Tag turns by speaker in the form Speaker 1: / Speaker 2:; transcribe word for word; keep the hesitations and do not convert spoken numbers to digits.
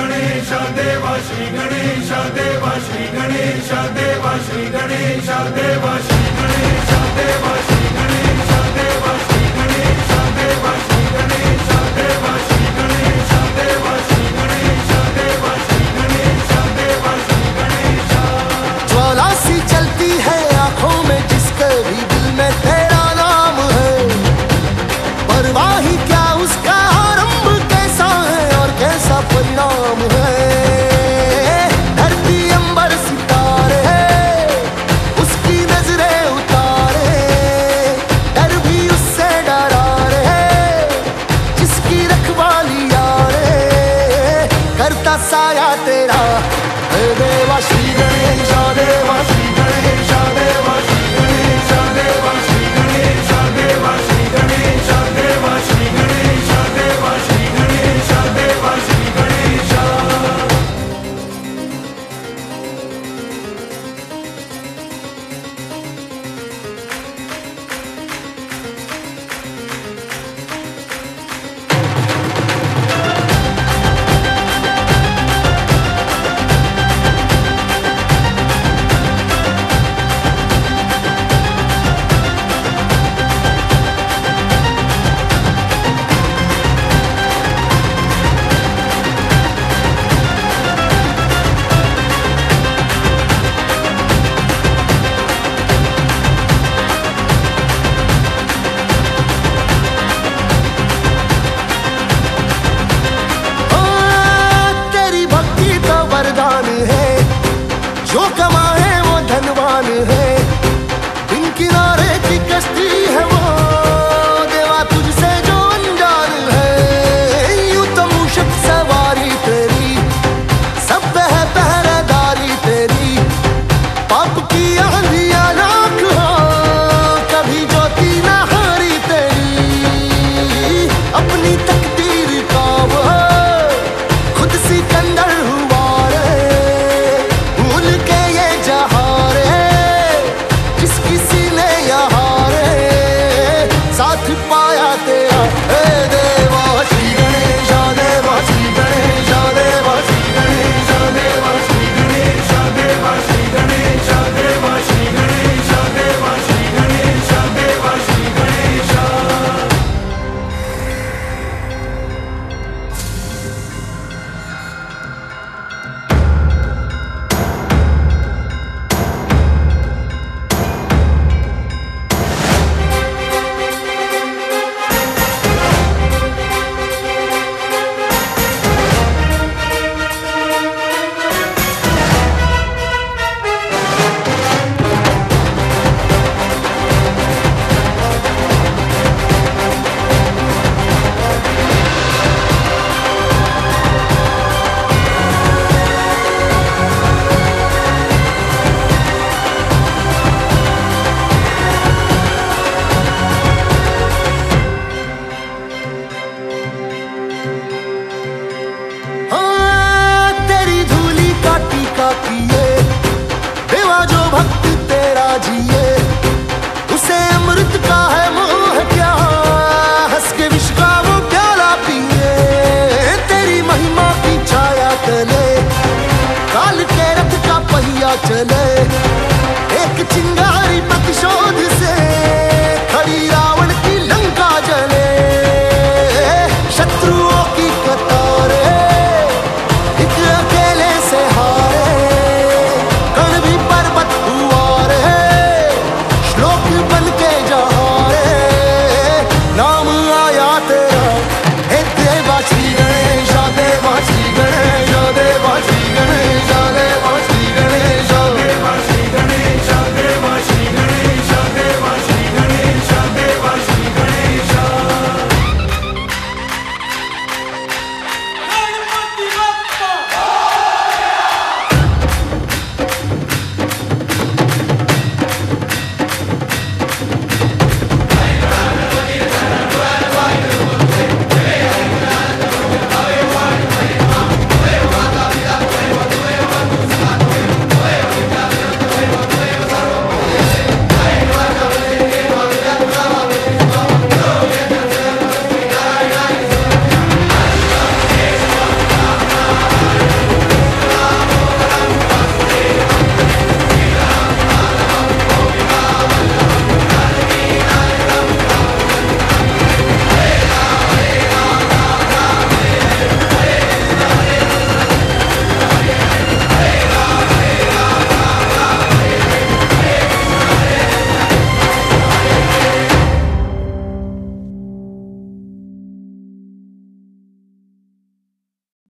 Speaker 1: गणेश देवा श्री गणेश देवा श्री गणेश देवा श्री गणेश देवा श्री गणेश देवा श्री गणेश देवा श्री गणेश देवा श्री गणेश देवा श्री गणेश देवा श्री गणेश देवा श्री गणेश देवा श्री गणेश।
Speaker 2: ज्वाला सी चलती है आंखों में जिसके भी दिल में तेरा नाम है, परवाह ही क्या उसका आरंभ कैसा है और कैसा परिणाम है। धरती अंबर सितारे उसकी नजरें उतारे, डर भी उससे डरा रे जिसकी रखवाली यारे, करता साया तेरा हे देवा श्री गणेश देवा श्री गणेश देवा श्री गणेश देवा श्री गणेश देवा श्री गणेश देवा श्री गणेश देवा श्री गणेश देवा श्री गणेश। जो कमाए वो धनवान है, बिन किनारे की कश्ती है वो देवा तुझसे जो अनजान है। यूं तो मूषक सवारी तेरी सब पे है पहरेदारी तेरी, पाप की आंधियां लाख हो कभी ज्योति न हारी तेरी। अपनी तकदीर का वो खुद सिकंदर हुआ पाया तेरा हे देवा श्री गणेश देवा श्री गणेश देवा श्री गणेश देवा श्री गणेश देवा श्री गणेश देवा श्री गणेश देवा श्री गणेश देवा श्री गणेश। किए देवा जो भक्त तेरा जिए, उसे अमृत का है मोह क्या, हंस के विश्व का वो प्याला पिए। तेरी महिमा की छाया तले काल के रथ का पहिया चले, एक चिंगारी